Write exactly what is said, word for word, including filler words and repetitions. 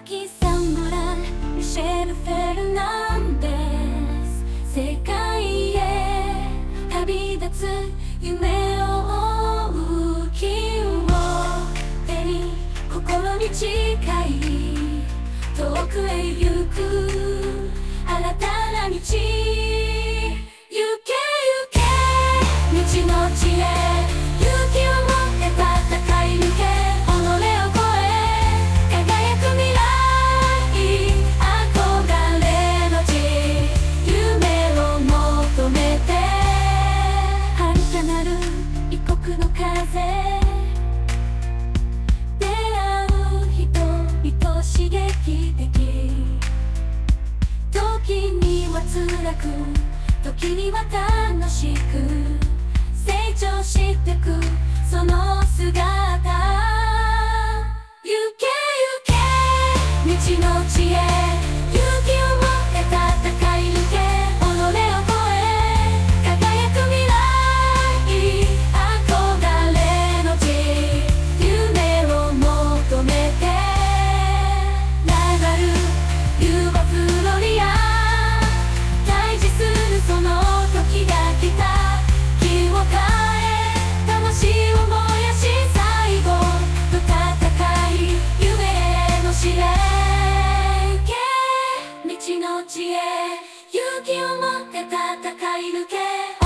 キサムラミシェル・フェルナンデス、世界へ旅立つ夢を追う金を手に心に近い遠くへ行く新たな道、行け行け道の地へ勇気を持って戦い抜け己を超え輝く未来憧れの地夢を求めて遥かなる異国の風出会う人々刺激的時には辛く時には楽しく成長してくその姿、行け行け道の地へ勇気を持って戦い抜け己を超え輝く未来憧れの地夢を求めてライバルユーゴフロリア対峙するその時が来た気を変え魂を燃やし最後の戦い夢への試練行け道の地へ勇気を持って戦い抜け